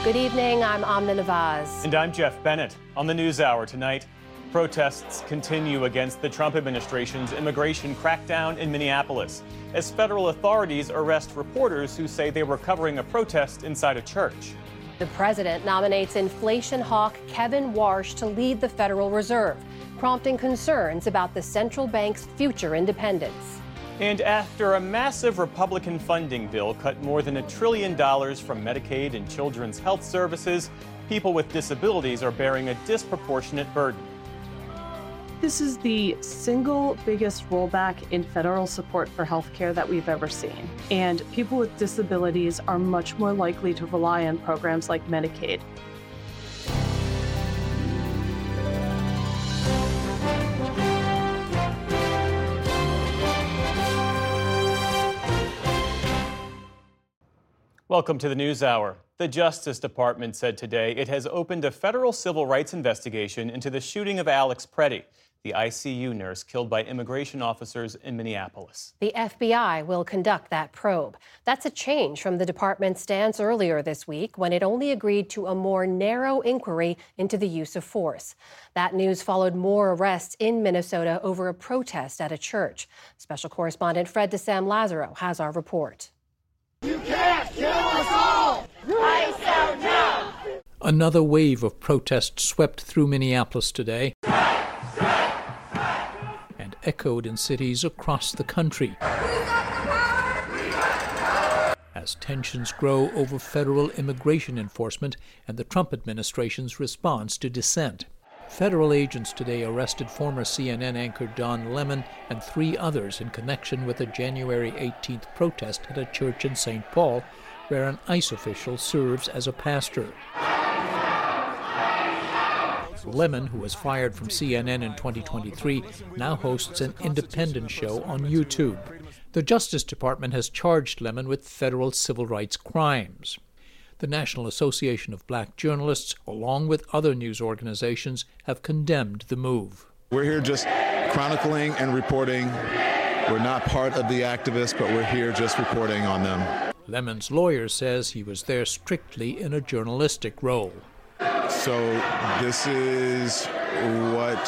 Good evening, I'm Amna Nawaz. And I'm Jeff Bennett. On the NewsHour tonight, protests continue against the Trump administration's immigration crackdown in Minneapolis as federal authorities arrest reporters who say they were covering a protest inside a church. The president nominates inflation hawk Kevin Warsh to lead the Federal Reserve, prompting concerns about the central bank's future independence. And after a massive Republican funding bill cut more than $1 trillion from Medicaid and children's health services, people with disabilities are bearing a disproportionate burden. This is the single biggest rollback in federal support for health care that we've ever seen. And people with disabilities are much more likely to rely on programs like Medicaid. Welcome to the NewsHour. The Justice Department said today it has opened a federal civil rights investigation into the shooting of Alex Pretty, the ICU nurse killed by immigration officers in Minneapolis. The FBI will conduct that probe. That's a change from the department's stance earlier this week when it only agreed to a more narrow inquiry into the use of force. That news followed more arrests in Minnesota over a protest at a church. Special correspondent Fred DeSam Lazaro has our report. You can't kill us all! Ice out now! Another wave of protests swept through Minneapolis today and echoed in cities across the country as tensions grow over federal immigration enforcement and the Trump administration's response to dissent. Federal agents today arrested former CNN anchor Don Lemon and 3 others in connection with a January 18th protest at a church in St. Paul, where an ICE official serves as a pastor. Lemon, who was fired from CNN in 2023, now hosts an independent show on YouTube. The Justice Department has charged Lemon with federal civil rights crimes. The National Association of Black Journalists, along with other news organizations, have condemned the move. We're here just chronicling and reporting. We're not part of the activists, but we're here just reporting on them. Lemon's lawyer says he was there strictly in a journalistic role. So this is what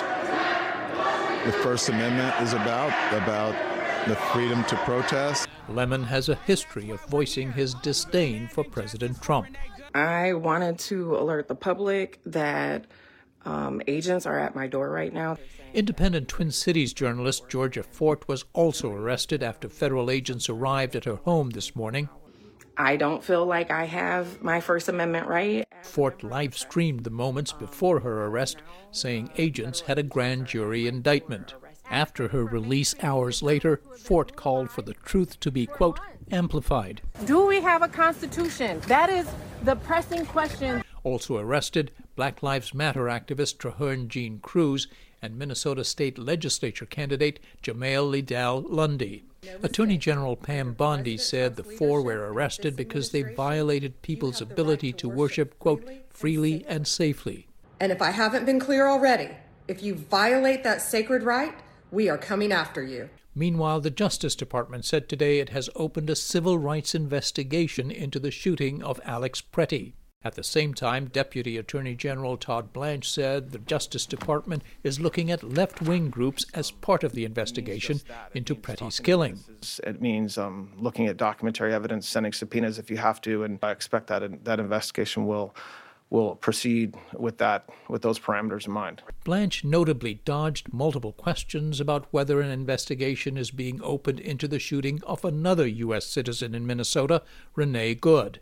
the First Amendment is about the freedom to protest. Lemon has a history of voicing his disdain for President Trump. I wanted to alert the public that agents are at my door right now. Independent Twin Cities journalist Georgia Fort was also arrested after federal agents arrived at her home this morning. I don't feel like I have my First Amendment right. Fort live-streamed the moments before her arrest, saying agents had a grand jury indictment. After her release hours later, Fort called for the truth to be, quote, amplified. Do we have a constitution? That is the pressing question. Also arrested, Black Lives Matter activist Traherne Jean Cruz and Minnesota State Legislature candidate Jamail Liddell Lundy. Attorney General Pam Bondi said the 4 were arrested because they violated people's ability to worship, quote, freely and safely. And if I haven't been clear already, if you violate that sacred right, we are coming after you. Meanwhile, the Justice Department said today it has opened a civil rights investigation into the shooting of Alex Pretty. At the same time, Deputy Attorney General Todd Blanche said the Justice Department is looking at left-wing groups as part of the investigation into Pretty's killing. It means looking at documentary evidence, sending subpoenas if you have to, and I expect that investigation will proceed with those parameters in mind. Blanche notably dodged multiple questions about whether an investigation is being opened into the shooting of another U.S. citizen in Minnesota, Renee Good.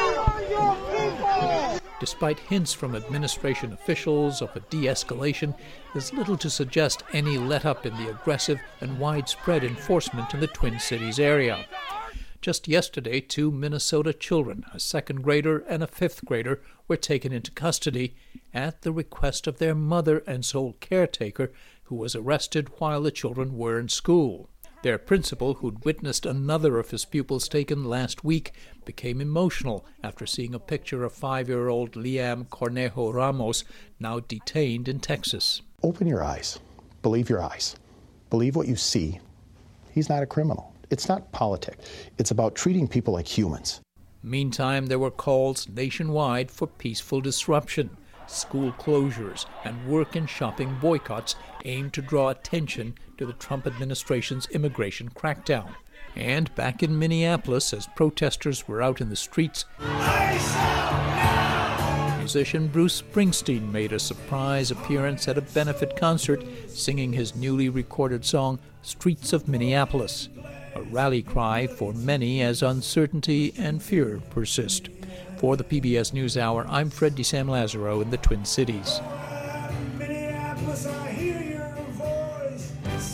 Despite hints from administration officials of a de-escalation, there's little to suggest any let-up in the aggressive and widespread enforcement in the Twin Cities area. Just yesterday, 2 Minnesota children, a 2nd grader and a 5th grader, were taken into custody at the request of their mother and sole caretaker, who was arrested while the children were in school. Their principal, who'd witnessed another of his pupils taken last week, became emotional after seeing a picture of 5-year-old Liam Cornejo Ramos, now detained in Texas. Open your eyes. Believe your eyes. Believe what you see. He's not a criminal. It's not politics. It's about treating people like humans. Meantime, there were calls nationwide for peaceful disruption, school closures, and work and shopping boycotts aimed to draw attention to the Trump administration's immigration crackdown. And back in Minneapolis, as protesters were out in the streets, musician Bruce Springsteen made a surprise appearance at a benefit concert, singing his newly recorded song, Streets of Minneapolis, a rally cry for many as uncertainty and fear persist. For the PBS NewsHour, I'm Fred DeSam Lazaro in the Twin Cities. Minneapolis, I hear your voice.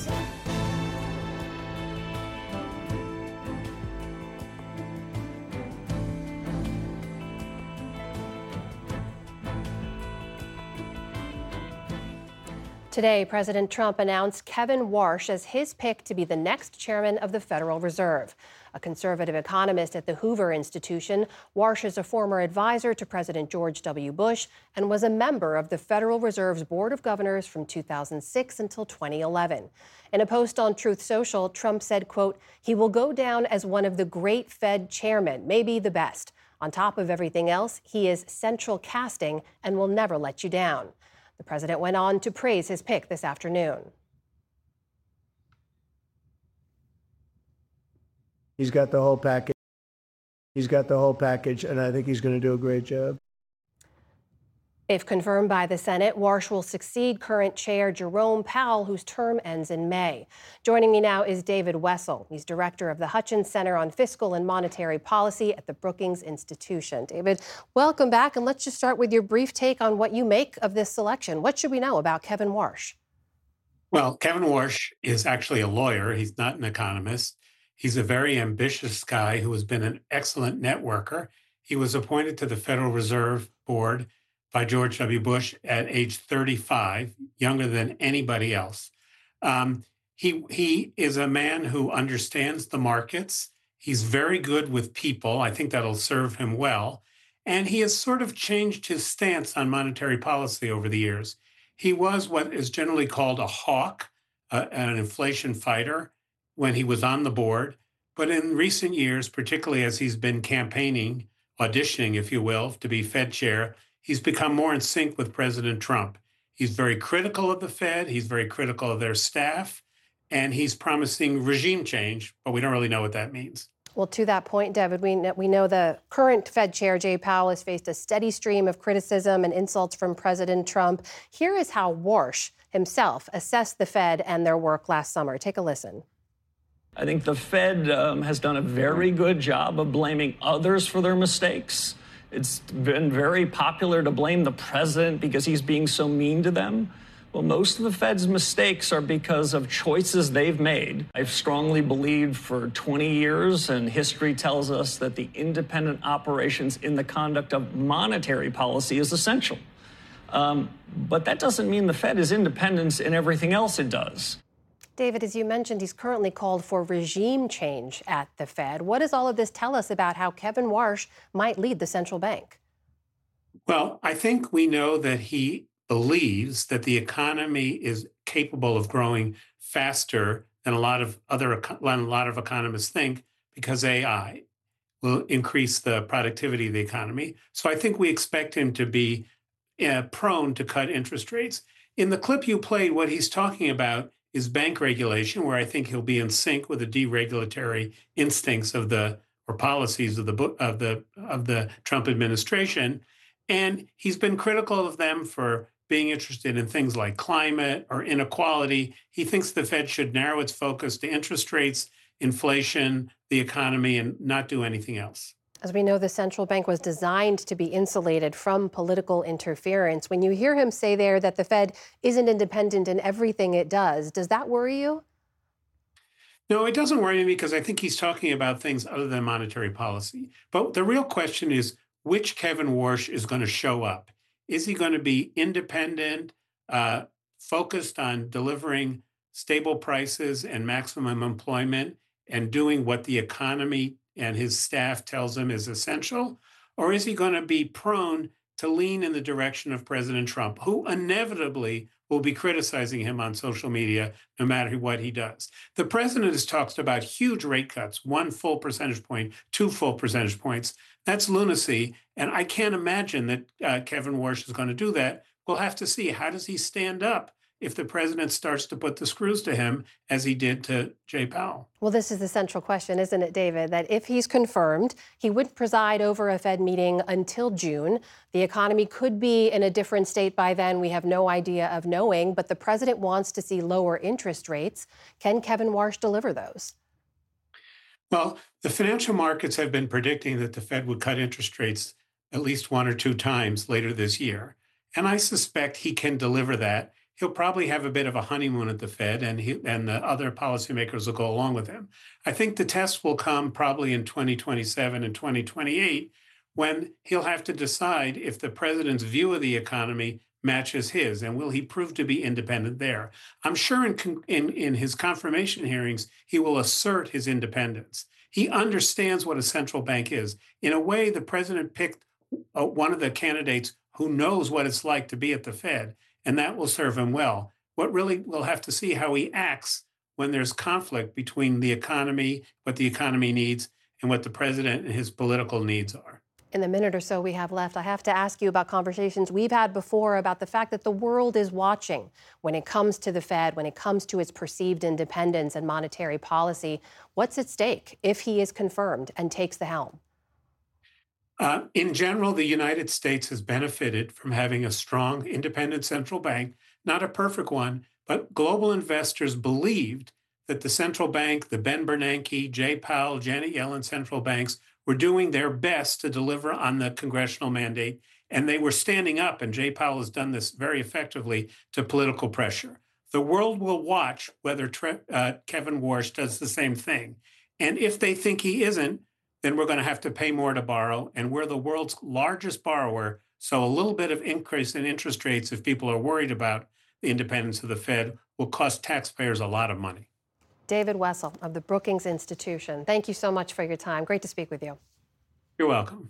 Today, President Trump announced Kevin Warsh as his pick to be the next chairman of the Federal Reserve. A conservative economist at the Hoover Institution, Warsh is a former advisor to President George W. Bush and was a member of the Federal Reserve's Board of Governors from 2006 until 2011. In a post on Truth Social, Trump said, quote, "He will go down as one of the great Fed chairmen, maybe the best. On top of everything else, he is central casting and will never let you down." The president went on to praise his pick this afternoon. He's got the whole package. And I think he's going to do a great job. If confirmed by the Senate, Warsh will succeed current chair Jerome Powell, whose term ends in May. Joining me now is David Wessel. He's director of the Hutchins Center on Fiscal and Monetary Policy at the Brookings Institution. David, welcome back, and let's just start with your brief take on what you make of this selection. What should we know about Kevin Warsh? Well, Kevin Warsh is actually a lawyer. He's not an economist. He's a very ambitious guy who has been an excellent networker. He was appointed to the Federal Reserve Board by George W. Bush at age 35, younger than anybody else. He is a man who understands the markets. He's very good with people. I think that'll serve him well. And he has sort of changed his stance on monetary policy over the years. He was what is generally called a hawk, an inflation fighter, when he was on the board. But in recent years, particularly as he's been campaigning, auditioning, if you will, to be Fed chair, he's become more in sync with President Trump. He's very critical of the Fed. He's very critical of their staff. And he's promising regime change, but we don't really know what that means. Well, to that point, David, we know the current Fed chair, Jay Powell, has faced a steady stream of criticism and insults from President Trump. Here is how Warsh himself assessed the Fed and their work last summer. Take a listen. I think the Fed has done a very good job of blaming others for their mistakes. It's been very popular to blame the president because he's being so mean to them. Well, most of the Fed's mistakes are because of choices they've made. I've strongly believed for 20 years, and history tells us that the independent operations in the conduct of monetary policy is essential. But that doesn't mean the Fed is independent in everything else it does. David, as you mentioned, he's currently called for regime change at the Fed. What does all of this tell us about how Kevin Warsh might lead the central bank? Well, I think we know that he believes that the economy is capable of growing faster than a lot of economists think, because AI will increase the productivity of the economy. So I think we expect him to be prone to cut interest rates. In the clip you played, what he's talking about is bank regulation, where I think he'll be in sync with the deregulatory instincts of policies of the Trump administration. And he's been critical of them for being interested in things like climate or inequality. He thinks the Fed should narrow its focus to interest rates, inflation, the economy, and not do anything else. As we know, the central bank was designed to be insulated from political interference. When you hear him say there that the Fed isn't independent in everything it does that worry you? No, it doesn't worry me, because I think he's talking about things other than monetary policy. But the real question is, which Kevin Warsh is going to show up? Is he going to be independent, focused on delivering stable prices and maximum employment and doing what the economy and his staff tells him is essential? Or is he going to be prone to lean in the direction of President Trump, who inevitably will be criticizing him on social media no matter what he does. The president has talked about huge rate cuts, 1 full percentage point, 2 full percentage points. That's lunacy. And I can't imagine that Kevin Warsh is going to do that. We'll have to see. How does he stand up if the president starts to put the screws to him, as he did to Jay Powell? Well, this is the central question, isn't it, David? That if he's confirmed, he wouldn't preside over a Fed meeting until June. The economy could be in a different state by then. We have no idea of knowing, but the president wants to see lower interest rates. Can Kevin Warsh deliver those? Well, the financial markets have been predicting that the Fed would cut interest rates at least 1 or 2 times later this year. And I suspect he can deliver that. He'll probably have a bit of a honeymoon at the Fed, and the other policymakers will go along with him. I think the test will come probably in 2027 and 2028, when he'll have to decide if the president's view of the economy matches his, and will he prove to be independent there? I'm sure in his confirmation hearings, he will assert his independence. He understands what a central bank is. In a way, the president picked one of the candidates who knows what it's like to be at the Fed, and that will serve him well. What really, we'll have to see how he acts when there's conflict between the economy, what the economy needs, and what the president and his political needs are. In the minute or so we have left, I have to ask you about conversations we've had before about the fact that the world is watching when it comes to the Fed, when it comes to its perceived independence and monetary policy. What's at stake if he is confirmed and takes the helm? In general, the United States has benefited from having a strong, independent central bank, not a perfect one, but global investors believed that the central bank, the Ben Bernanke, Jay Powell, Janet Yellen central banks were doing their best to deliver on the congressional mandate, and they were standing up, and Jay Powell has done this very effectively, to political pressure. The world will watch whether Kevin Warsh does the same thing. And if they think he isn't, then we're going to have to pay more to borrow. And we're the world's largest borrower. So a little bit of increase in interest rates, if people are worried about the independence of the Fed, will cost taxpayers a lot of money. David Wessel of the Brookings Institution, thank you so much for your time. Great to speak with you. You're welcome.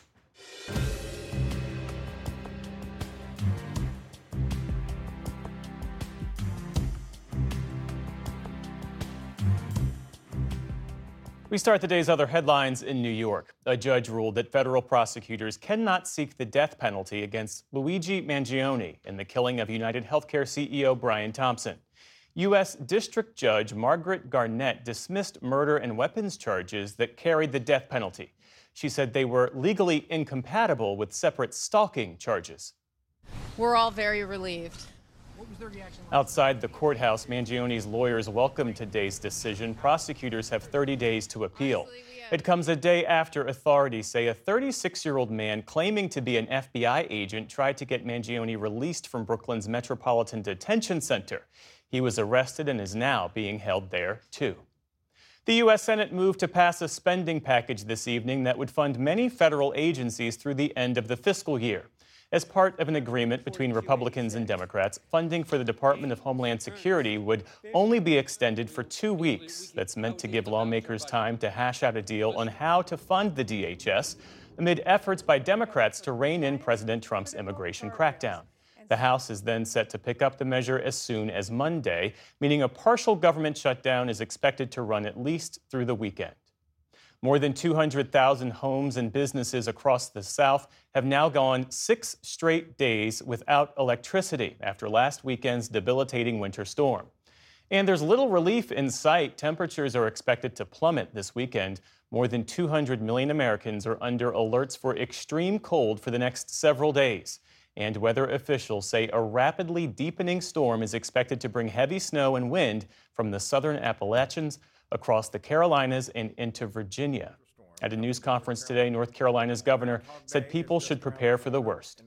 We start the day's other headlines in New York. A judge ruled that federal prosecutors cannot seek the death penalty against Luigi Mangione in the killing of United Healthcare CEO Brian Thompson. U.S. District Judge Margaret Garnett dismissed murder and weapons charges that carried the death penalty. She said they were legally incompatible with separate stalking charges. We're all very relieved. Outside the courthouse, Mangione's lawyers welcomed today's decision. Prosecutors have 30 days to appeal. It comes a day after authorities say a 36-year-old man claiming to be an FBI agent tried to get Mangione released from Brooklyn's Metropolitan Detention Center. He was arrested and is now being held there, too. The U.S. Senate moved to pass a spending package this evening that would fund many federal agencies through the end of the fiscal year. As part of an agreement between Republicans and Democrats, funding for the Department of Homeland Security would only be extended for 2 weeks. That's meant to give lawmakers time to hash out a deal on how to fund the DHS amid efforts by Democrats to rein in President Trump's immigration crackdown. The House is then set to pick up the measure as soon as Monday, meaning a partial government shutdown is expected to run at least through the weekend. More than 200,000 homes and businesses across the South have now gone 6 straight days without electricity after last weekend's debilitating winter storm. And there's little relief in sight. Temperatures are expected to plummet this weekend. More than 200 million Americans are under alerts for extreme cold for the next several days. And weather officials say a rapidly deepening storm is expected to bring heavy snow and wind from the southern Appalachians across the Carolinas and into Virginia. At a news conference today, North Carolina's governor said people should prepare for the worst.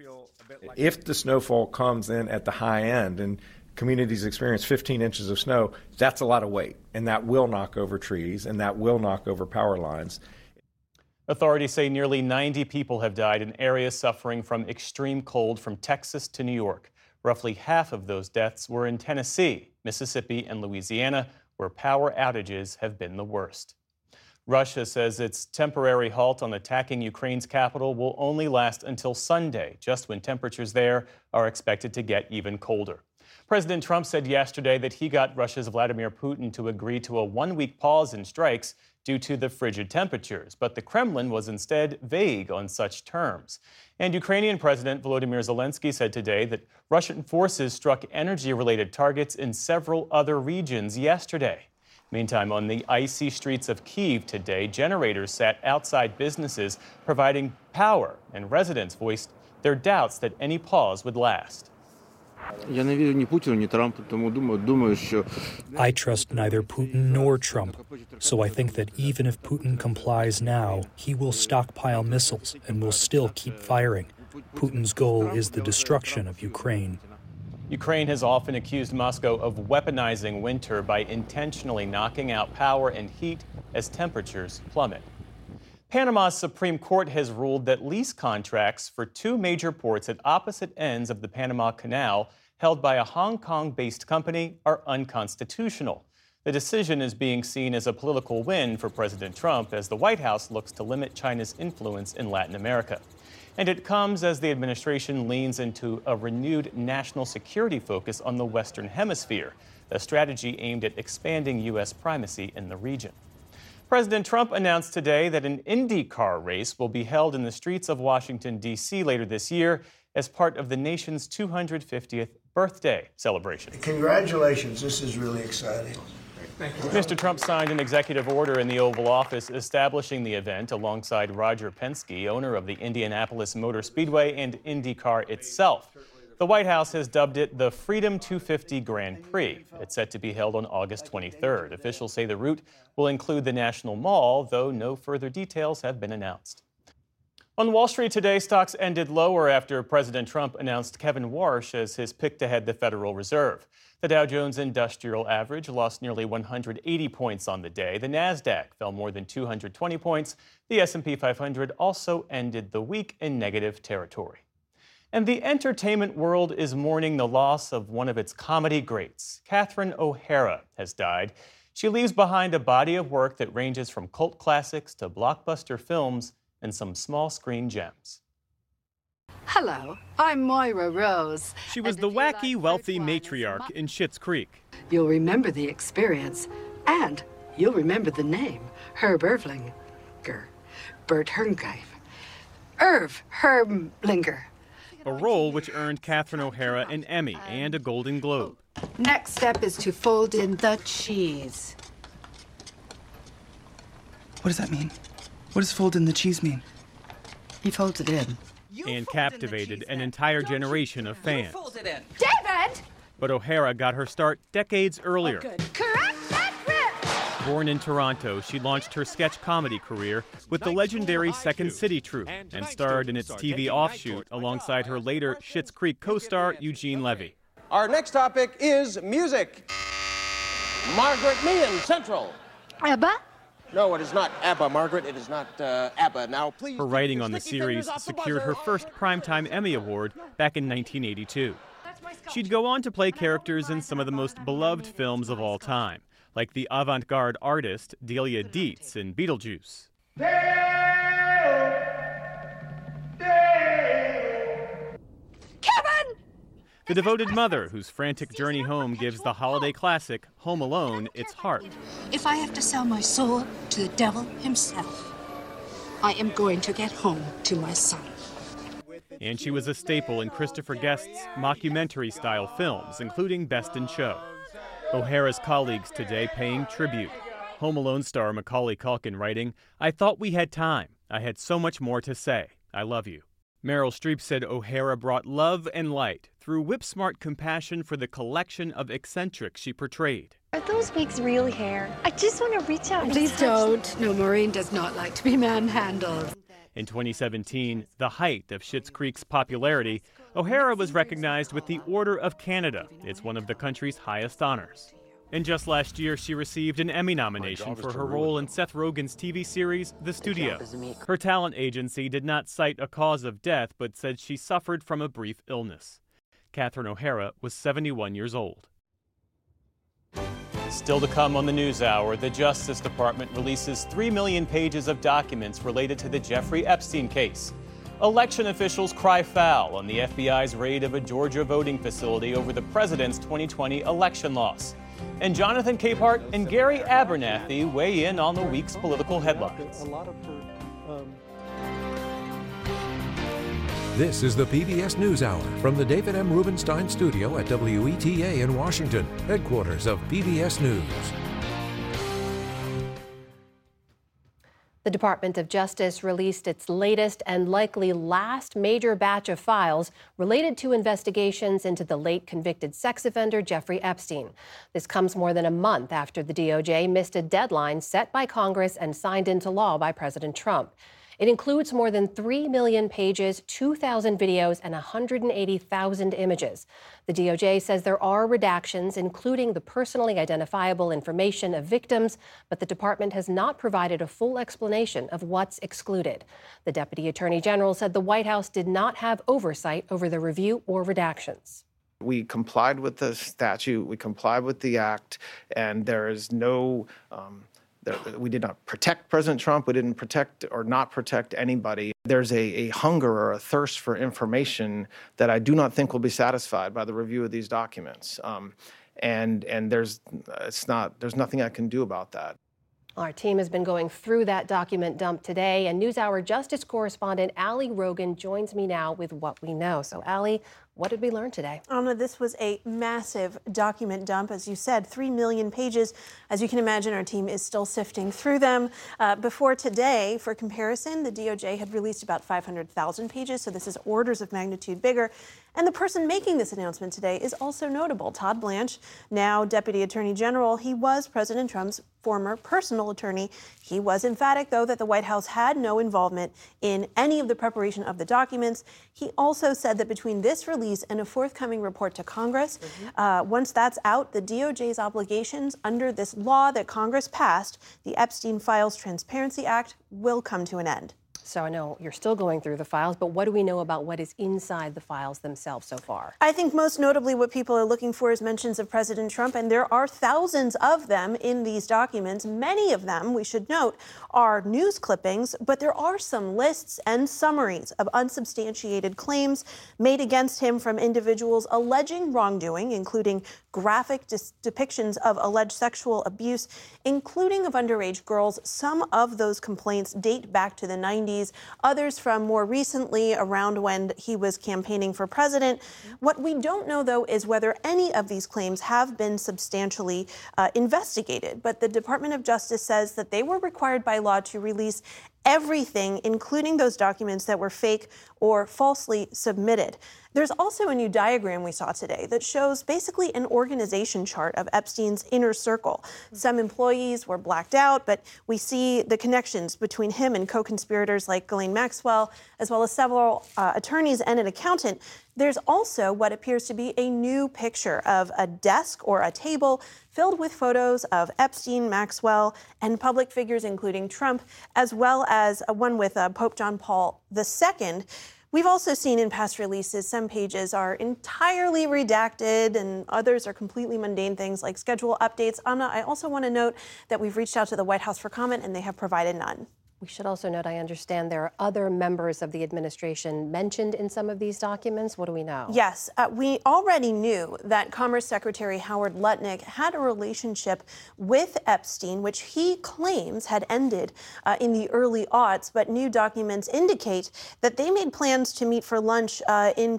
If the snowfall comes in at the high end and communities experience 15 inches of snow, that's a lot of weight, and that will knock over trees, and that will knock over power lines. Authorities say nearly 90 people have died in areas suffering from extreme cold from Texas to New York. Roughly half of those deaths were in Tennessee, Mississippi, and Louisiana, where power outages have been the worst. Russia says its temporary halt on attacking Ukraine's capital will only last until Sunday, just when temperatures there are expected to get even colder. President Trump said yesterday that he got Russia's Vladimir Putin to agree to a one-week pause in strikes due to the frigid temperatures, but the Kremlin was instead vague on such terms. And Ukrainian President Volodymyr Zelensky said today that Russian forces struck energy-related targets in several other regions yesterday. Meantime, on the icy streets of Kyiv today, generators sat outside businesses providing power, and residents voiced their doubts that any pause would last. I trust neither Putin nor Trump, so I think that even if Putin complies now, he will stockpile missiles and will still keep firing. Putin's goal is the destruction of Ukraine. Ukraine has often accused Moscow of weaponizing winter by intentionally knocking out power and heat as temperatures plummet. Panama's Supreme Court has ruled that lease contracts for two major ports at opposite ends of the Panama Canal held by a Hong Kong-based company are unconstitutional. The decision is being seen as a political win for President Trump as the White House looks to limit China's influence in Latin America. And it comes as the administration leans into a renewed national security focus on the Western Hemisphere, a strategy aimed at expanding U.S. primacy in the region. President Trump announced today that an IndyCar race will be held in the streets of Washington, D.C. later this year as part of the nation's 250th birthday celebration. Congratulations. This is really exciting. Mr. Trump signed an executive order in the Oval Office establishing the event alongside Roger Penske, owner of the Indianapolis Motor Speedway and IndyCar itself. The White House has dubbed it the Freedom 250 Grand Prix. It's set to be held on August 23rd. Officials say the route will include the National Mall, though no further details have been announced. On Wall Street today, stocks ended lower after President Trump announced Kevin Warsh as his pick to head the Federal Reserve. The Dow Jones Industrial Average lost nearly 180 points on the day. The Nasdaq fell more than 220 points. The S&P 500 also ended the week in negative territory. And the entertainment world is mourning the loss of one of its comedy greats. Catherine O'Hara has died. She leaves behind a body of work that ranges from cult classics to blockbuster films and some small screen gems. Hello, I'm Moira Rose. She was the wacky, wealthy matriarch in Schitt's Creek. You'll remember the experience, and you'll remember the name, Herb Ervlinger. Bert Hermgeif. Irv Herblinger. A role which earned Catherine O'Hara an Emmy and a Golden Globe. Next step is to fold in the cheese. What does that mean? What does fold in the cheese mean? He folds it in. And captivated an entire generation of fans. David! But O'Hara got her start decades earlier. Correct that grip! Born in Toronto, she launched her sketch comedy career with the legendary Second City Troupe and starred in its TV offshoot alongside her later Schitt's Creek co-star Eugene Levy. Our next topic is music. Margaret Meehan, Central. ABBA? No, it is not ABBA, Margaret. It is not ABBA. Now, please. Her writing on the series secured her first Primetime Emmy Award back in 1982. She'd go on to play characters in some of the most beloved films of all time, like the avant-garde artist Delia Dietz in Beetlejuice. Kevin! The devoted mother whose frantic journey home gives the holiday classic Home Alone its heart. If I have to sell my soul to the devil himself, I am going to get home to my son. And she was a staple in Christopher Guest's mockumentary-style films, including Best in Show. O'Hara's colleagues today paying tribute. Home Alone star Macaulay Culkin writing, "I thought we had time. I had so much more to say. I love you." Meryl Streep said O'Hara brought love and light through whip-smart compassion for the collection of eccentrics she portrayed. Are those wigs real hair? I just want to reach out and Please touch don't. them. No, Maureen does not like to be manhandled. In 2017, the height of Schitt's Creek's popularity, O'Hara was recognized with the Order of Canada. It's one of the country's highest honors. And just last year, she received an Emmy nomination for her role in Seth Rogen's TV series, The Studio. Her talent agency did not cite a cause of death, but said she suffered from a brief illness. Catherine O'Hara was 71 years old. Still to come on the NewsHour, the Justice Department releases 3 million pages of documents related to the Jeffrey Epstein case. Election officials cry foul on the FBI's raid of a Georgia voting facility over the president's 2020 election loss. And Jonathan Capehart and Gary Abernathy weigh in on the week's political headlines. This is the PBS NewsHour from the David M. Rubenstein Studio at WETA in Washington, headquarters of PBS News. The Department of Justice released its latest and likely last major batch of files related to investigations into the late convicted sex offender Jeffrey Epstein. This comes more than a month after the DOJ missed a deadline set by Congress and signed into law by President Trump. It includes more than 3 million pages, 2,000 videos, and 180,000 images. The DOJ says there are redactions, including the personally identifiable information of victims, but the department has not provided a full explanation of what's excluded. The Deputy Attorney General said the White House did not have oversight over the review or redactions. We complied with the statute, we complied with the act, and there is no we did not protect President Trump. We didn't protect or not protect anybody. There's a hunger or a thirst for information that I do not think will be satisfied by the review of these documents. And there's nothing I can do about that. Our team has been going through that document dump today, and NewsHour Justice correspondent Ali Rogan joins me now with what we know. So, Ali, what did we learn today? Anna, this was a massive document dump. As you said, 3 million pages. As you can imagine, our team is still sifting through them. Before today, for comparison, the DOJ had released about 500,000 pages, so this is orders of magnitude bigger. And the person making this announcement today is also notable. Todd Blanche, now Deputy Attorney General. He was President Trump's former personal attorney. He was emphatic, though, that the White House had no involvement in any of the preparation of the documents. He also said that between this release and a forthcoming report to Congress, once that's out, the DOJ's obligations under this law that Congress passed, the Epstein Files Transparency Act, will come to an end. So I know you're still going through the files, but what do we know about what is inside the files themselves so far? I think most notably what people are looking for is mentions of President Trump, and there are thousands of them in these documents. Many of them, we should note, are news clippings, but there are some lists and summaries of unsubstantiated claims made against him from individuals alleging wrongdoing, including graphic depictions of alleged sexual abuse, including of underage girls. Some of those complaints date back to the 90s. Others from more recently, around when he was campaigning for president. What we don't know, though, is whether any of these claims have been substantially investigated. But the Department of Justice says that they were required by law to release everything, including those documents that were fake or falsely submitted. There's also a new diagram we saw today that shows basically an organization chart of Epstein's inner circle. Some employees were blacked out, but we see the connections between him and co-conspirators like Ghislaine Maxwell, as well as several attorneys and an accountant. There's also what appears to be a new picture of a desk or a table filled with photos of Epstein, Maxwell, and public figures, including Trump, as well as one with Pope John Paul II. We've also seen in past releases some pages are entirely redacted and others are completely mundane things like schedule updates. Anna, I also want to note that we've reached out to the White House for comment and they have provided none. We should also note, I understand there are other members of the administration mentioned in some of these documents. What do we know? Yes, we already knew that Commerce Secretary Howard Lutnick had a relationship with Epstein, which he claims had ended in the early aughts, but new documents indicate that they made plans to meet for lunch in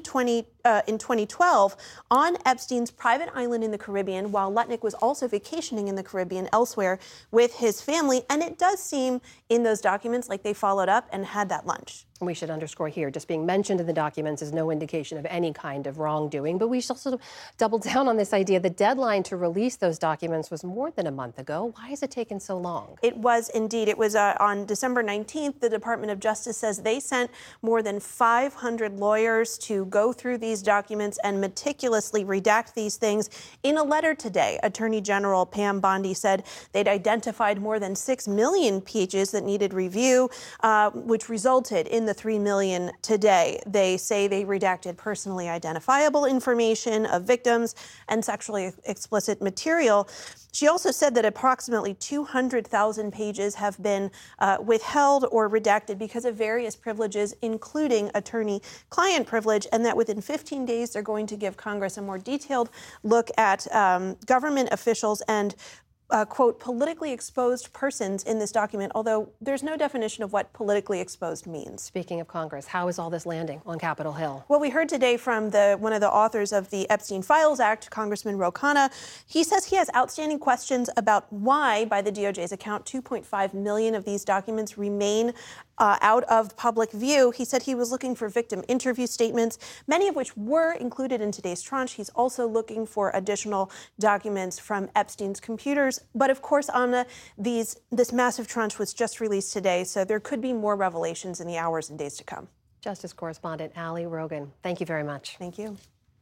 2012 on Epstein's private island in the Caribbean, while Lutnick was also vacationing in the Caribbean elsewhere with his family. And it does seem in those documents like they followed up and had that lunch. We should underscore here, just being mentioned in the documents is no indication of any kind of wrongdoing. But we should also double down on this idea. The deadline to release those documents was more than a month ago. Why has it taken so long? It was indeed. It was on December 19th. The Department of Justice says they sent more than 500 lawyers to go through these documents and meticulously redact these things. In a letter today, Attorney General Pam Bondi said they'd identified more than 6 million pages that that needed review, which resulted in the $3 million today. They say they redacted personally identifiable information of victims and sexually explicit material. She also said that approximately 200,000 pages have been withheld or redacted because of various privileges, including attorney-client privilege, and that within 15 days they're going to give Congress a more detailed look at government officials and quote, politically exposed persons in this document, although there's no definition of what politically exposed means. Speaking of Congress, how is all this landing on Capitol Hill? Well, we heard today from one of the authors of the Epstein Files Act, Congressman Ro Khanna. He says he has outstanding questions about why, by the DOJ's account, 2.5 million of these documents remain out of public view. He said he was looking for victim interview statements, many of which were included in today's tranche. He's also looking for additional documents from Epstein's computers. But of course, Amna, this massive tranche was just released today, so there could be more revelations in the hours and days to come. Justice correspondent Ali Rogan, thank you very much. Thank you.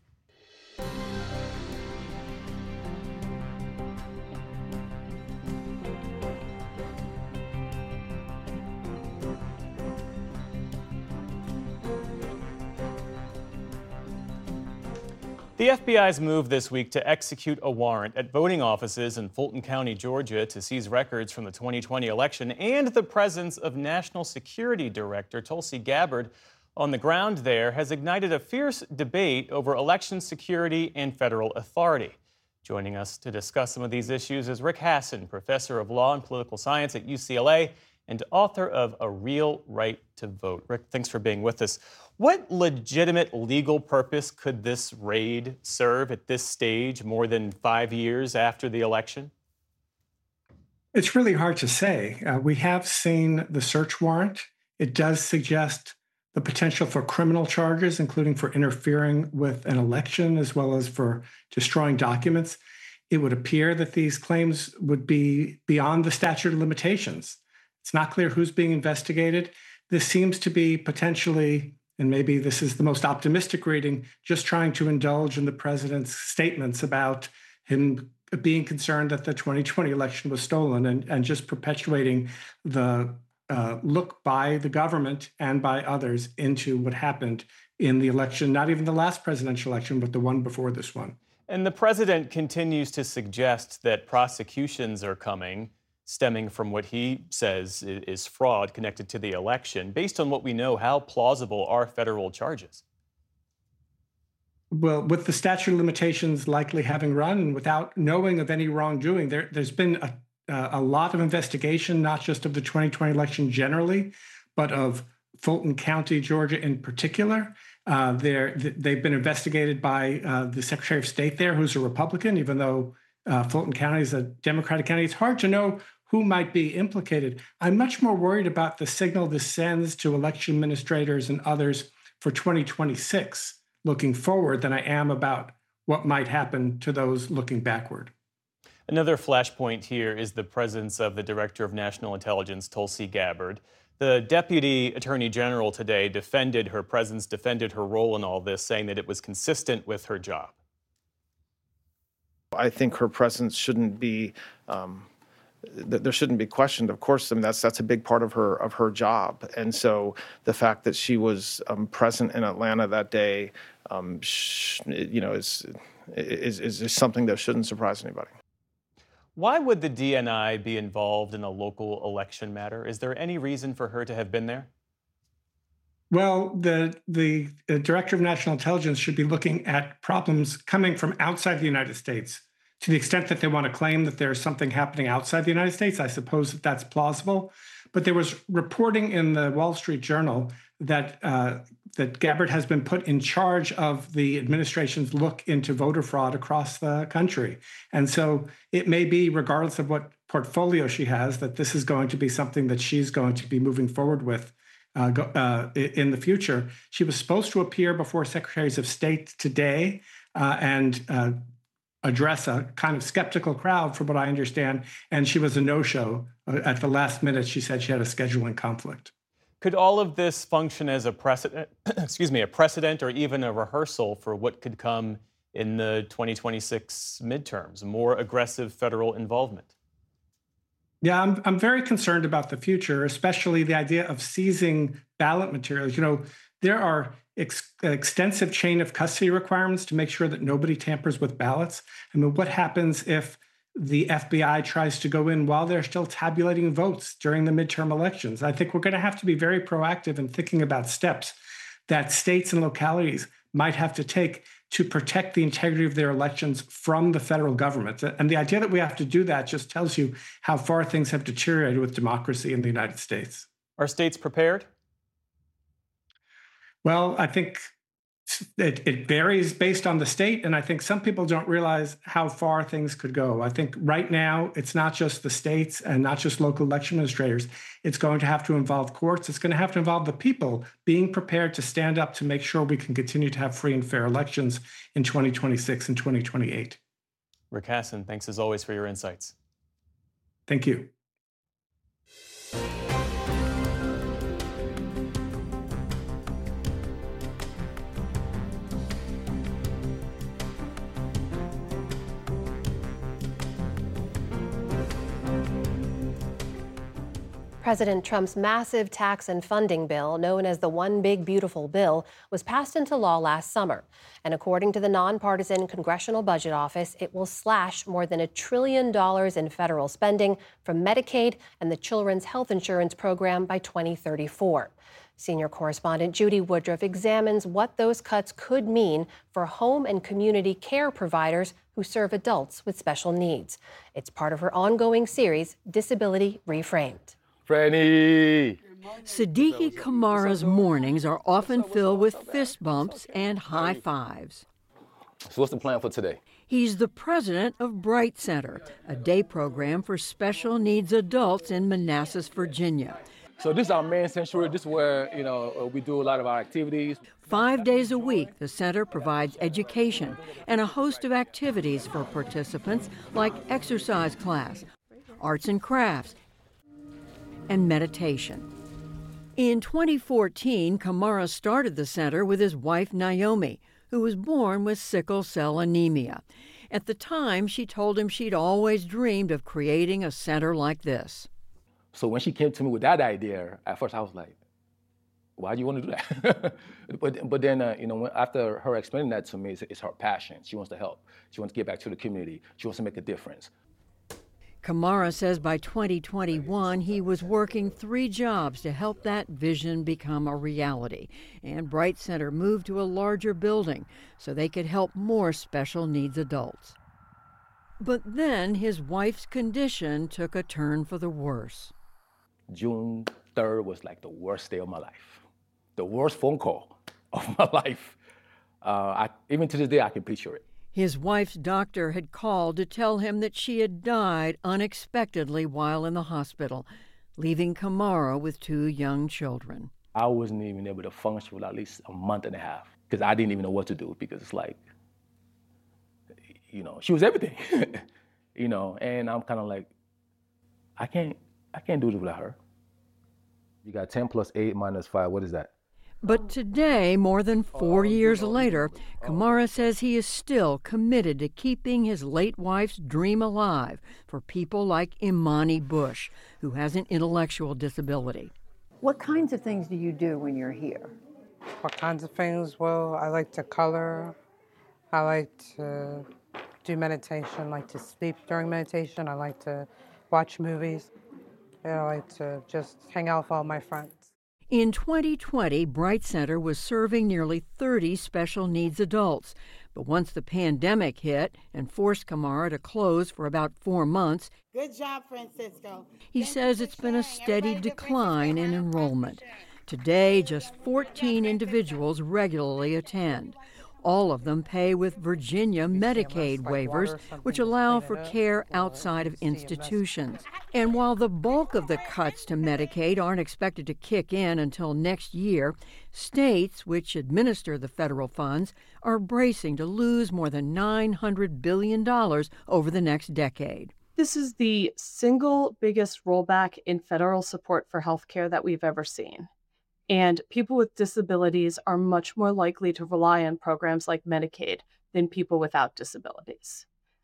The FBI's move this week to execute a warrant at voting offices in Fulton County, Georgia, to seize records from the 2020 election and the presence of National Security Director Tulsi Gabbard on the ground there has ignited a fierce debate over election security and federal authority. Joining us to discuss some of these issues is Rick Hasen, professor of law and political science at UCLA and author of A Real Right to Vote. Rick, thanks for being with us. What legitimate legal purpose could this raid serve at this stage, more than 5 years after the election? It's really hard to say. We have seen the search warrant. It does suggest the potential for criminal charges, including for interfering with an election, as well as for destroying documents. It would appear that these claims would be beyond the statute of limitations. It's not clear who's being investigated. This seems to be potentially, and maybe this is the most optimistic reading, just trying to indulge in the president's statements about him being concerned that the 2020 election was stolen and just perpetuating the look by the government and by others into what happened in the election, not even the last presidential election, but the one before this one. And the president continues to suggest that prosecutions are coming, stemming from what he says is fraud connected to the election. Based on what we know, how plausible are federal charges? Well, with the statute of limitations likely having run and without knowing of any wrongdoing, there's been a lot of investigation, not just of the 2020 election generally, but of Fulton County, Georgia in particular. They've been investigated by the Secretary of State there, who's a Republican, even though Fulton County is a Democratic county. It's hard to know who might be implicated. I'm much more worried about the signal this sends to election administrators and others for 2026 looking forward than I am about what might happen to those looking backward. Another flashpoint here is the presence of the Director of National Intelligence, Tulsi Gabbard. The Deputy Attorney General today defended her presence, defended her role in all this, saying that it was consistent with her job. I think her presence shouldn't be there shouldn't be questioned. Of course, I mean that's a big part of her job, and so the fact that she was present in Atlanta that day, is something that shouldn't surprise anybody. Why would the DNI be involved in a local election matter? Is there any reason for her to have been there? Well, the Director of National Intelligence should be looking at problems coming from outside the United States. To the extent that they want to claim that there's something happening outside the United States, I suppose that that's plausible. But there was reporting in the Wall Street Journal that Gabbard has been put in charge of the administration's look into voter fraud across the country. And so it may be, regardless of what portfolio she has, that this is going to be something that she's going to be moving forward with in the future. She was supposed to appear before Secretaries of State today and address a kind of skeptical crowd, from what I understand, and she was a no-show. At the last minute, she said she had a scheduling conflict. Could all of this function as a precedent, a precedent or even a rehearsal for what could come in the 2026 midterms, more aggressive federal involvement? Yeah, I'm very concerned about the future, especially the idea of seizing ballot materials. There are extensive chain of custody requirements to make sure that nobody tampers with ballots. I mean, what happens if the FBI tries to go in while they're still tabulating votes during the midterm elections? I think we're going to have to be very proactive in thinking about steps that states and localities might have to take to protect the integrity of their elections from the federal government. And the idea that we have to do that just tells you how far things have deteriorated with democracy in the United States. Are states prepared? Well, I think it varies based on the state, and I think some people don't realize how far things could go. I think right now, it's not just the states and not just local election administrators. It's going to have to involve courts. It's going to have to involve the people being prepared to stand up to make sure we can continue to have free and fair elections in 2026 and 2028. Rick Hasen, thanks as always for your insights. Thank you. President Trump's massive tax and funding bill, known as the One Big Beautiful Bill, was passed into law last summer. And according to the nonpartisan Congressional Budget Office, it will slash more than $1 trillion in federal spending from Medicaid and the Children's Health Insurance Program by 2034. Senior correspondent Judy Woodruff examines what those cuts could mean for home and community care providers who serve adults with special needs. It's part of her ongoing series, Disability Reframed. Franny. Siddiqui Kamara's mornings are often filled with fist bumps and high fives. So what's the plan for today? He's the president of Bright Center, a day program for special needs adults in Manassas, Virginia. So this is our main sanctuary. This is where, we do a lot of our activities. 5 days a week, the center provides education and a host of activities for participants like exercise class, arts and crafts, and meditation. In 2014, Kamara started the center with his wife Naomi, who was born with sickle cell anemia. At the time, she told him she'd always dreamed of creating a center like this. So when she came to me with that idea, at first I was like, why do you want to do that? but then, after her explaining that to me, it's her passion. She wants to help. She wants to give back to the community. She wants to make a difference. Kamara says by 2021, he was working 3 jobs to help that vision become a reality. And Bright Center moved to a larger building so they could help more special needs adults. But then his wife's condition took a turn for the worse. June 3rd was like the worst day of my life. The worst phone call of my life. Even to this day, I can picture it. His wife's doctor had called to tell him that she had died unexpectedly while in the hospital, leaving Kamara with 2 young children. I wasn't even able to function for at least a month and a half because I didn't even know what to do because it's like, she was everything, and I'm kind of like, I can't do this without her. You got 10 plus 8 minus 5, what is that? But today, more than 4 years later, Kamara says he is still committed to keeping his late wife's dream alive for people like Imani Bush, who has an intellectual disability. What kinds of things do you do when you're here? What kinds of things? Well, I like to color. I like to do meditation. I like to sleep during meditation. I like to watch movies. I like to just hang out with all my friends. In 2020, Bright Center was serving nearly 30 special needs adults. But once the pandemic hit and forced Kamara to close for about 4 months, good job, Francisco. He says it's been a steady decline in enrollment. Today, just 14 individuals regularly attend. All of them pay with Virginia Medicaid waivers, which allow for care outside of institutions. And while the bulk of the cuts to Medicaid aren't expected to kick in until next year, states, which administer the federal funds, are bracing to lose more than $900 billion over the next decade. This is the single biggest rollback in federal support for health care that we've ever seen. And people with disabilities are much more likely to rely on programs like Medicaid than people without disabilities.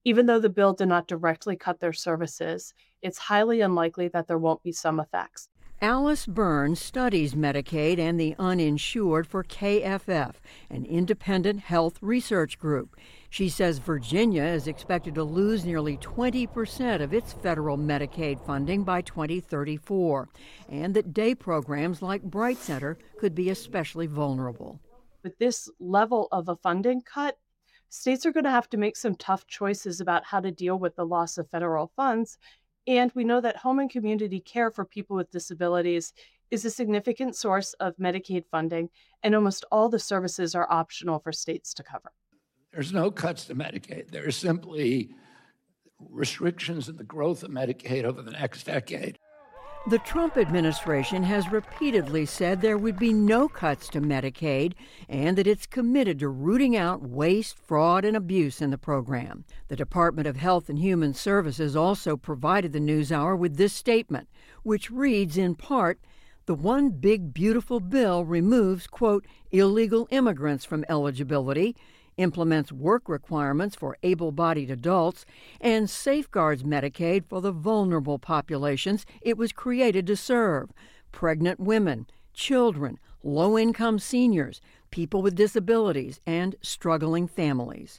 Even though the bill did not directly cut their services, it's highly unlikely that there won't be some effects. Alice Burns studies Medicaid and the uninsured for KFF, an independent health research group. She says Virginia is expected to lose nearly 20% of its federal Medicaid funding by 2034, and that day programs like Bright Center could be especially vulnerable. With this level of a funding cut, states are going to have to make some tough choices about how to deal with the loss of federal funds. And we know that home and community care for people with disabilities is a significant source of Medicaid funding, and almost all the services are optional for states to cover. There's no cuts to Medicaid. There are simply restrictions in the growth of Medicaid over the next decade. The Trump administration has repeatedly said there would be no cuts to Medicaid and that it's committed to rooting out waste, fraud, and abuse in the program. The Department of Health and Human Services also provided the NewsHour with this statement, which reads in part, "The one big beautiful bill removes, quote, illegal immigrants from eligibility, implements work requirements for able-bodied adults, and safeguards Medicaid for the vulnerable populations it was created to serve: pregnant women, children, low-income seniors, people with disabilities, and struggling families."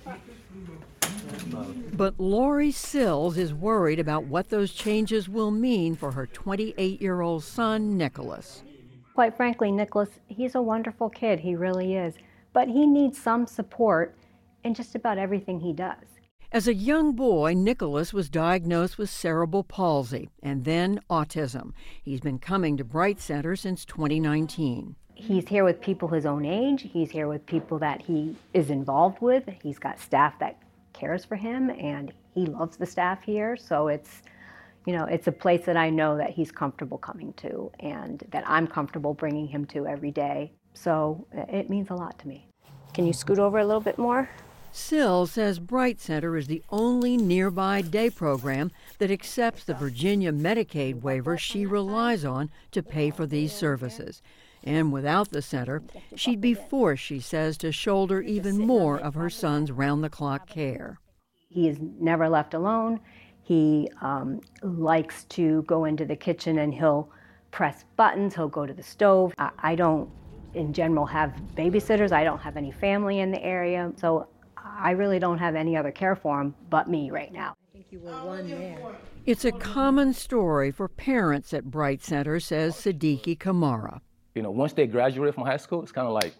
But Lori Sills is worried about what those changes will mean for her 28-year-old son, Nicholas. Quite frankly, Nicholas, he's a wonderful kid, he really is. But he needs some support in just about everything he does. As a young boy, Nicholas was diagnosed with cerebral palsy and then autism. He's been coming to Bright Center since 2019. He's here with people his own age. He's here with people that he is involved with. He's got staff that cares for him, and he loves the staff here. So it's a place that I know that he's comfortable coming to and that I'm comfortable bringing him to every day. So it means a lot to me. Can you scoot over a little bit more? Sills says Bright Center is the only nearby day program that accepts the Virginia Medicaid waiver she relies on to pay for these services. And without the center, she'd be forced, she says, to shoulder even more of her son's round-the-clock care. He is never left alone. He likes to go into the kitchen and he'll press buttons. He'll go to the stove. I don't, in general, have babysitters. I don't have any family in the area. So I really don't have any other care for him but me right now. I think you were one there. It's a common story for parents at Bright Center, says Siddiqui Kamara. Once they graduate from high school, it's kind of like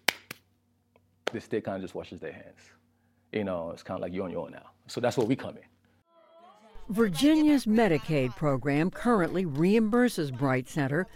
the state kind of just washes their hands. It's kind of like you're on your own now. So that's where we come in. Virginia's Medicaid program currently reimburses Bright Center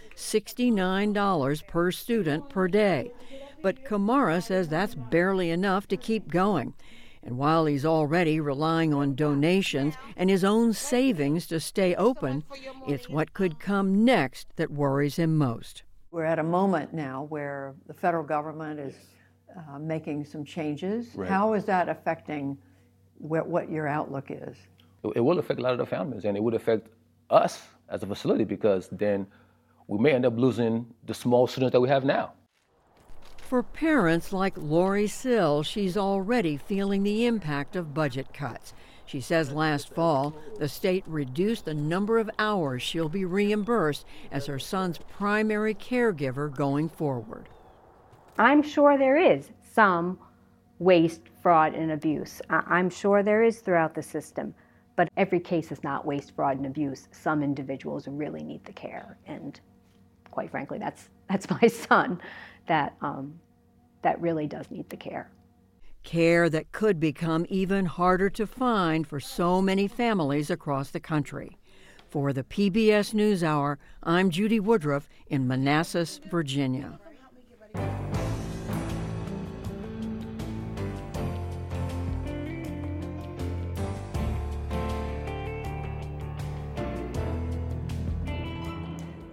$69 per student per day. But Kamara says that's barely enough to keep going. And while he's already relying on donations and his own savings to stay open, it's what could come next that worries him most. We're at a moment now where the federal government is making some changes. Right. How is that affecting what your outlook is? It will affect a lot of the families, and it would affect us as a facility, because then we may end up losing the small students that we have now. For parents like Lori Sills, she's already feeling the impact of budget cuts. She says last fall, the state reduced the number of hours she'll be reimbursed as her son's primary caregiver going forward. I'm sure there is some waste, fraud, and abuse. I'm sure there is throughout the system. But every case is not waste, fraud, and abuse. Some individuals really need the care. And quite frankly, that's my son that really does need the care. Care that could become even harder to find for so many families across the country. For the PBS NewsHour, I'm Judy Woodruff in Manassas, Virginia.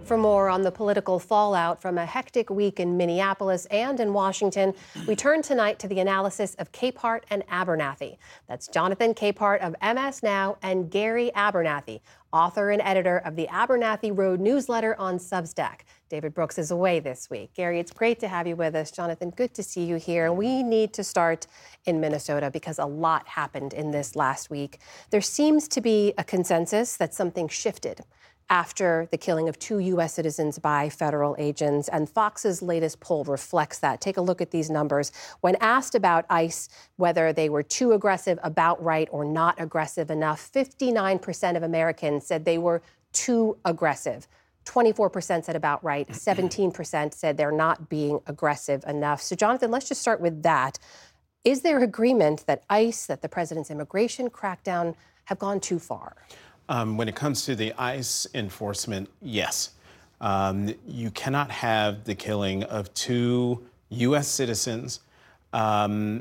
For more on the political fallout from a hectic week in Minneapolis and in Washington, we turn tonight to the analysis of Capehart and Abernathy. That's Jonathan Capehart of MS Now and Gary Abernathy, author and editor of the Abernathy Road newsletter on Substack. David Brooks is away this week. Gary, it's great to have you with us. Jonathan, good to see you here. We need to start in Minnesota because a lot happened in this last week. There seems to be a consensus that something shifted after the killing of 2 U.S. citizens by federal agents, and Fox's latest poll reflects that. Take a look at these numbers. When asked about ICE, whether they were too aggressive, about right, or not aggressive enough, 59% of Americans said they were too aggressive. 24% said about right, 17% said they're not being aggressive enough. So, Jonathan, let's just start with that. Is there agreement that ICE, that the president's immigration crackdown have gone too far? When it comes to the ICE enforcement, yes. You cannot have the killing of 2 U.S. citizens by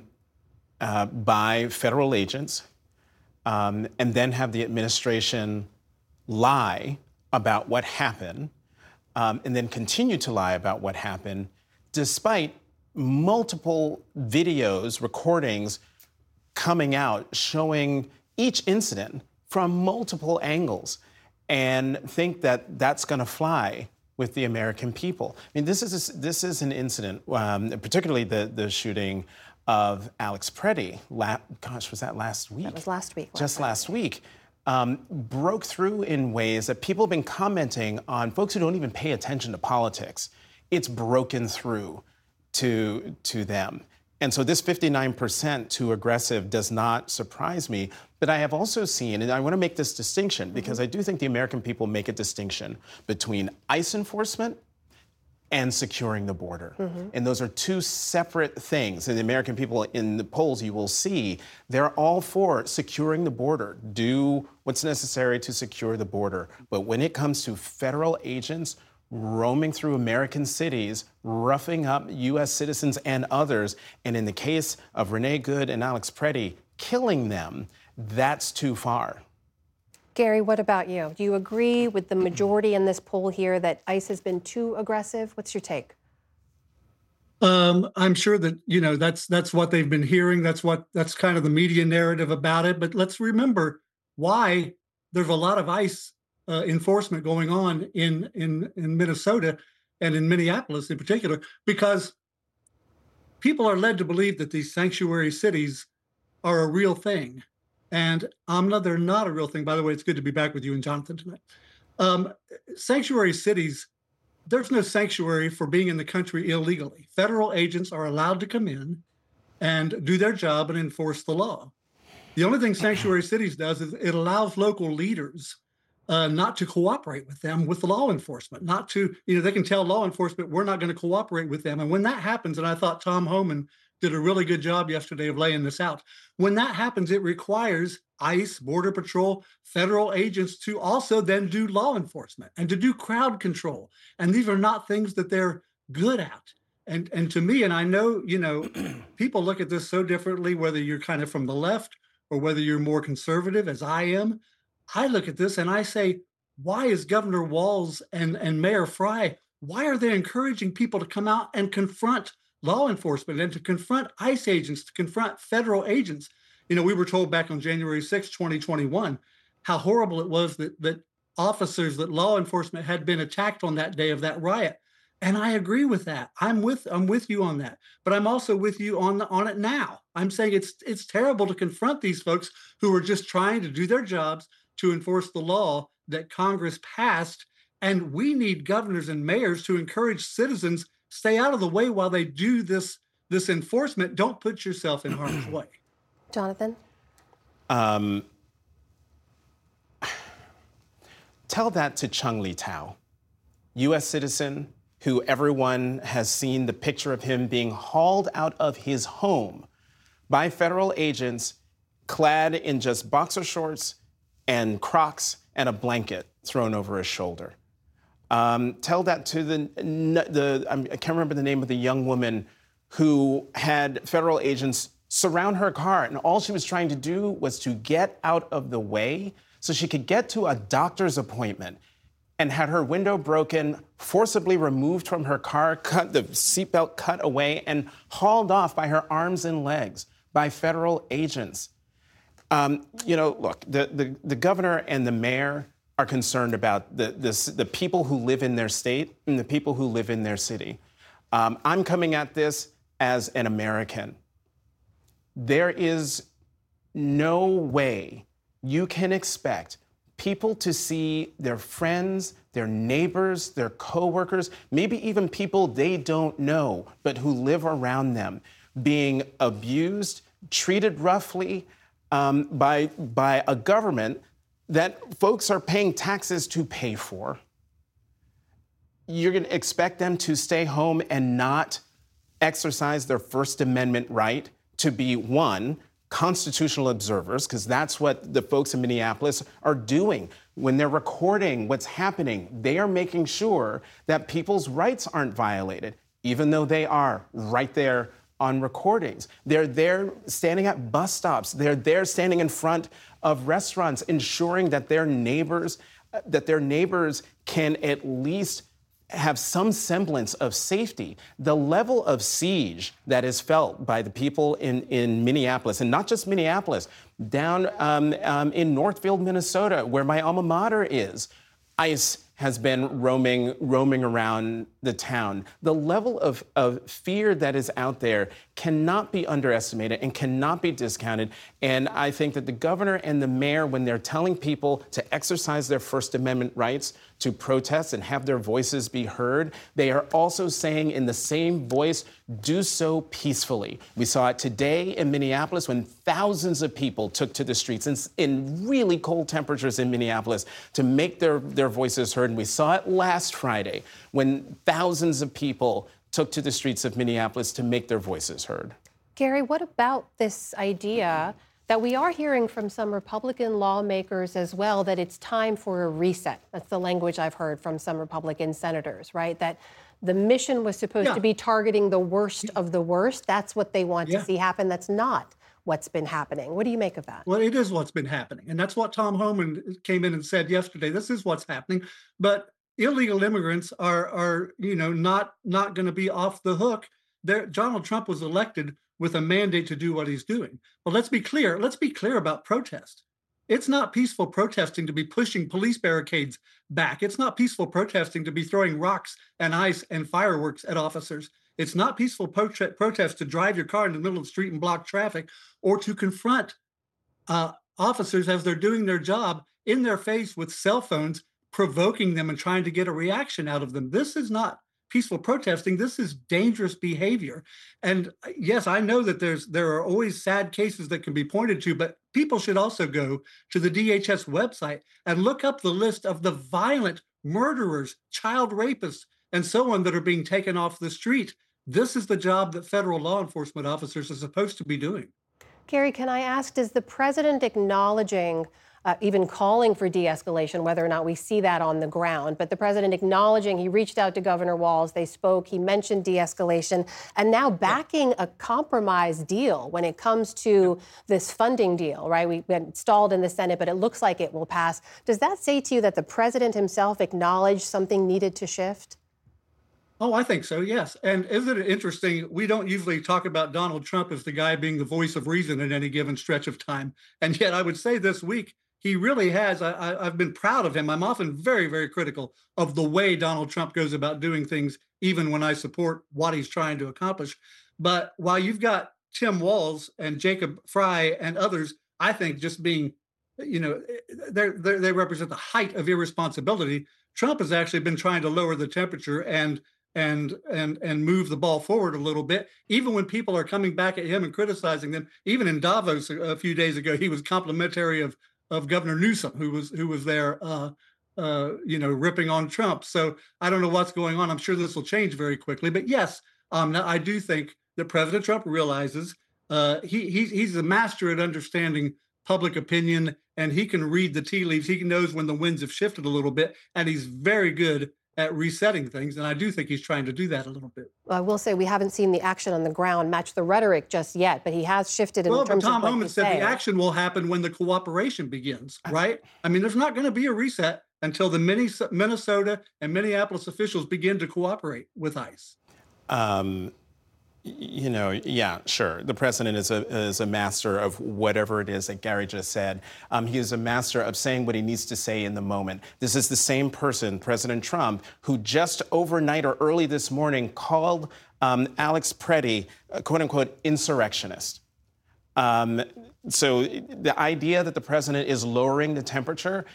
federal agents and then have the administration lie about what happened and then continue to lie about what happened despite multiple videos, recordings coming out showing each incident from multiple angles and think that that's going to fly with the American people. I mean, this is an incident, particularly the shooting of Alex Preddy. Was that last week? That was last week. Just last week. Broke through in ways that people have been commenting on, folks who don't even pay attention to politics. It's broken through to them. And so this 59% too aggressive does not surprise me. But I have also seen, and I want to make this distinction because I do think the American people make a distinction between ICE enforcement and securing the border. And those are 2 separate things. And the American people in the polls, you will see, they're all for securing the border. Do what's necessary to secure the border. But when it comes to federal agents roaming through American cities, roughing up U.S. citizens and others, and in the case of Renee Good and Alex Preddy, killing them, that's too far. Gary, what about you? Do you agree with the majority in this poll here that ICE has been too aggressive? What's your take? I'm sure that, that's what they've been hearing. That's kind of the media narrative about it. But let's remember why there's a lot of ICE enforcement going on in Minnesota and in Minneapolis in particular, because people are led to believe that these sanctuary cities are a real thing. And Amna, they're not a real thing. By the way, it's good to be back with you and Jonathan tonight. Sanctuary cities, there's no sanctuary for being in the country illegally. Federal agents are allowed to come in and do their job and enforce the law. The only thing sanctuary cities does is it allows local leaders not to cooperate with them with law enforcement, not to, they can tell law enforcement, we're not going to cooperate with them. And when that happens, and I thought Tom Homan did a really good job yesterday of laying this out. When that happens, it requires ICE, Border Patrol, federal agents to also then do law enforcement and to do crowd control. And these are not things that they're good at. And to me, and I know, people look at this so differently, whether you're kind of from the left or whether you're more conservative, as I am. I look at this and I say, why is Governor Walz and Mayor Frey, why are they encouraging people to come out and confront law enforcement and to confront ICE agents, to confront federal agents? We were told back on January 6, 2021, how horrible it was that officers, that law enforcement had been attacked on that day of that riot. And I agree with that. I'm with you on that. But I'm also with you on it now. I'm saying it's terrible to confront these folks who are just trying to do their jobs to enforce the law that Congress passed. And we need governors and mayors to encourage citizens, stay out of the way while they do this enforcement. Don't put yourself in harm's way. Jonathan? Tell that to Chung Lee Tao, U.S. citizen who everyone has seen the picture of him being hauled out of his home by federal agents clad in just boxer shorts and Crocs and a blanket thrown over his shoulder. Tell that to I can't remember the name of the young woman who had federal agents surround her car, and all she was trying to do was to get out of the way so she could get to a doctor's appointment. and had her window broken, forcibly removed from her car, cut the seatbelt cut away, and hauled off by her arms and legs by federal agents. Look, the governor and the mayor are concerned about the people who live in their state and the people who live in their city. I'm coming at this as an American. There is no way you can expect people to see their friends, their neighbors, their coworkers, maybe even people they don't know, but who live around them, being abused, treated roughly by a government that folks are paying taxes to pay for. You're going to expect them to stay home and not exercise their First Amendment right to be, one, constitutional observers, because that's what the folks in Minneapolis are doing. When they're recording what's happening, they are making sure that people's rights aren't violated, even though they are right there on recordings. They're there standing at bus stops. They're there standing in front of restaurants, ensuring that their neighbors can at least have some semblance of safety. The level of siege that is felt by the people in Minneapolis, and not just Minneapolis, down in Northfield, Minnesota, where my alma mater is, ICE has been roaming around the town. The level of fear that is out there cannot be underestimated and cannot be discounted. And I think that the governor and the mayor, when they're telling people to exercise their First Amendment rights to protest and have their voices be heard, they are also saying in the same voice, do so peacefully. We saw it today in Minneapolis when thousands of people took to the streets in really cold temperatures in Minneapolis to make their voices heard. And we saw it last Friday when thousands of people took to the streets of Minneapolis to make their voices heard. Gary, what about this idea that we are hearing from some Republican lawmakers as well, that it's time for a reset? That's the language I've heard from some Republican senators, right? That the mission was supposed to be targeting the worst of the worst. That's what they want to see happen. That's not what's been happening. What do you make of that? Well, it is what's been happening. And that's what Tom Homan came in and said yesterday. This is what's happening. But illegal immigrants are not going to be off the hook. Donald Trump was elected with a mandate to do what he's doing. But let's be clear. Let's be clear about protest. It's not peaceful protesting to be pushing police barricades back. It's not peaceful protesting to be throwing rocks and ice and fireworks at officers. It's not peaceful protest to drive your car in the middle of the street and block traffic, or to confront officers as they're doing their job in their face with cell phones, provoking them and trying to get a reaction out of them. This is not peaceful protesting. This is dangerous behavior. And yes, I know that there are always sad cases that can be pointed to, but people should also go to the DHS website and look up the list of the violent murderers, child rapists, and so on that are being taken off the street. This is the job that federal law enforcement officers are supposed to be doing. Gary, can I ask, does the president acknowledging, even calling for de-escalation, whether or not we see that on the ground, but the president acknowledging he reached out to Governor Walz, they spoke, he mentioned de-escalation, and now backing a compromise deal when it comes to this funding deal, right? We been stalled in the Senate, but it looks like it will pass. Does that say to you that the president himself acknowledged something needed to shift? Oh, I think so, yes. And isn't it interesting? We don't usually talk about Donald Trump as the guy being the voice of reason at any given stretch of time. And yet I would say this week, he really has. I've been proud of him. I'm often very, very critical of the way Donald Trump goes about doing things, even when I support what he's trying to accomplish. But while you've got Tim Walz and Jacob Frey and others, I think just being, they represent the height of irresponsibility. Trump has actually been trying to lower the temperature and move the ball forward a little bit, even when people are coming back at him and criticizing them. Even in Davos a few days ago, he was complimentary of Governor Newsom, who was there, ripping on Trump. So I don't know what's going on. I'm sure this will change very quickly. But yes, I do think that President Trump realizes he's a master at understanding public opinion, and he can read the tea leaves. He knows when the winds have shifted a little bit, and he's very good at resetting things. And I do think he's trying to do that a little bit. I will say we haven't seen the action on the ground match the rhetoric just yet, but he has shifted in terms of what he's saying. Tom Homan said the action will happen when the cooperation begins, right? I mean, there's not going to be a reset until the Minnesota and Minneapolis officials begin to cooperate with ICE. Yeah, sure. The president is a master of whatever it is that Gary just said. He is a master of saying what he needs to say in the moment. This is the same person, President Trump, who just overnight or early this morning called Alex Preddy, quote unquote, insurrectionist. So the idea that the president is lowering the temperature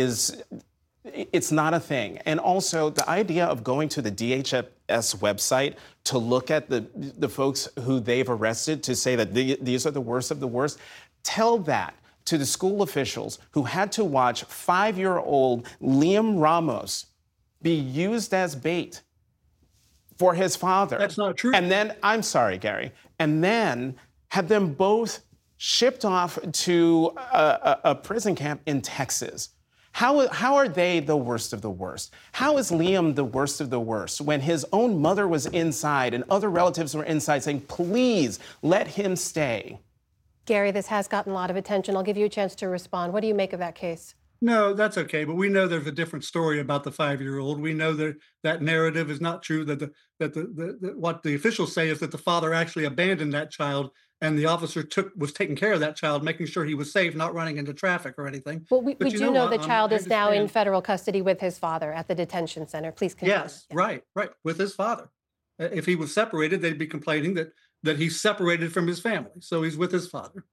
it's not a thing. And also the idea of going to the DHS website to look at the folks who they've arrested to say that these are the worst of the worst, tell that to the school officials who had to watch 5-year-old Liam Ramos be used as bait for his father. That's not true. And then, I'm sorry, Gary, and then have them both shipped off to a prison camp in Texas. How are they the worst of the worst? How is Liam the worst of the worst when his own mother was inside and other relatives were inside saying, please let him stay? Gary, this has gotten a lot of attention. I'll give you a chance to respond. What do you make of that case? No, that's okay. But we know there's a different story about the 5-year-old. We know that that narrative is not true, that what the officials say is that the father actually abandoned that child and the officer was taking care of that child, making sure he was safe, not running into traffic or anything. Well, we do know the child is now in federal custody with his father at the detention center. Please continue. Yes, right, with his father. If he was separated, they'd be complaining that he's separated from his family. So he's with his father.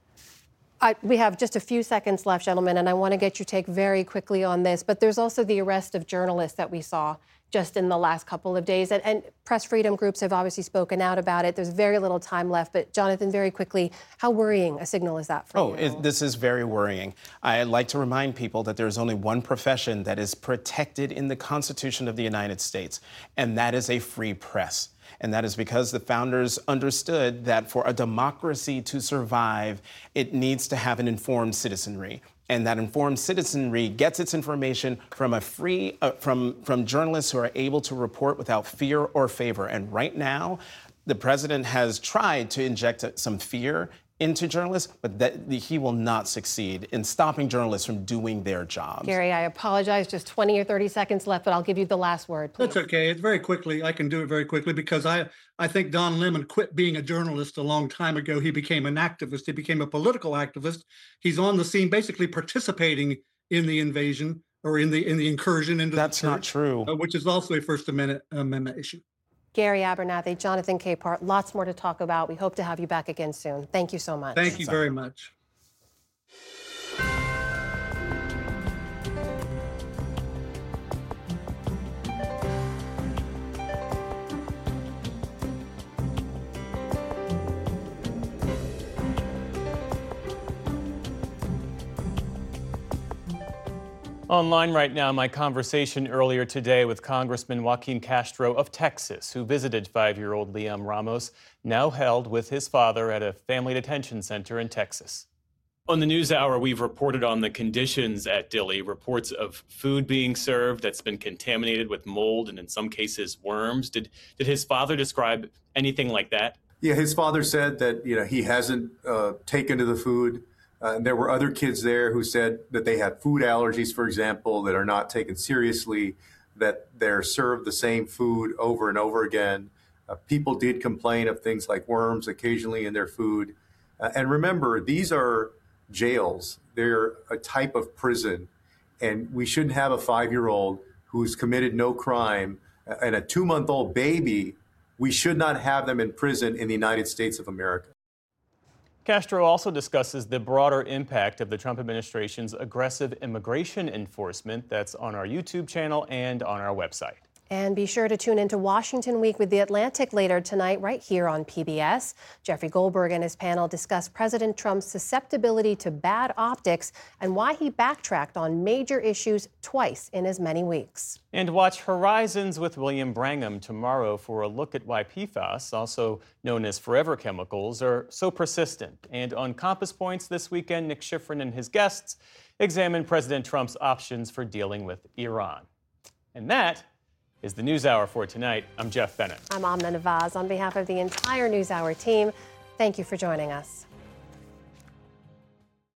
We have just a few seconds left, gentlemen, and I want to get your take very quickly on this. But there's also the arrest of journalists that we saw just in the last couple of days. And press freedom groups have obviously spoken out about it. There's very little time left. But Jonathan, very quickly, how worrying a signal is that for you? This is very worrying. I'd like to remind people that there's only one profession that is protected in the Constitution of the United States, and that is a free press. And that is because the founders understood that for a democracy to survive, it needs to have an informed citizenry. And that informed citizenry gets its information from from journalists who are able to report without fear or favor. And right now, the president has tried to inject some fear into journalists, but he will not succeed in stopping journalists from doing their jobs. Gary, I apologize. Just 20 or 30 seconds left, but I'll give you the last word, please. That's okay. It's very quickly. I can do it very quickly because I think Don Lemon quit being a journalist a long time ago. He became an activist. He became a political activist. He's on the scene basically participating in the invasion or in the incursion into That's the church, not true. Which is also a First Amendment issue. Gary Abernathy, Jonathan Capehart, lots more to talk about. We hope to have you back again soon. Thank you so much. Thank you very much. Online right now, my conversation earlier today with Congressman Joaquin Castro of Texas, who visited 5-year-old Liam Ramos, now held with his father at a family detention center in Texas. On the NewsHour, we've reported on the conditions at Dilley, reports of food being served that's been contaminated with mold and in some cases worms. Did his father describe anything like that? Yeah, his father said that he hasn't taken to the food. There were other kids there who said that they had food allergies, for example, that are not taken seriously, that they're served the same food over and over again. People did complain of things like worms occasionally in their food. And remember, these are jails. They're a type of prison. And we shouldn't have a 5-year-old who's committed no crime and a 2-month-old baby. We should not have them in prison in the United States of America. Castro also discusses the broader impact of the Trump administration's aggressive immigration enforcement. That's on our YouTube channel and on our website. And be sure to tune into Washington Week with The Atlantic later tonight, right here on PBS. Jeffrey Goldberg and his panel discuss President Trump's susceptibility to bad optics and why he backtracked on major issues twice in as many weeks. And watch Horizons with William Brangham tomorrow for a look at why PFAS, also known as forever chemicals, are so persistent. And on Compass Points this weekend, Nick Schifrin and his guests examine President Trump's options for dealing with Iran. And that is the NewsHour for tonight. I'm Jeff Bennett. I'm Amna Nawaz. On behalf of the entire NewsHour team, thank you for joining us.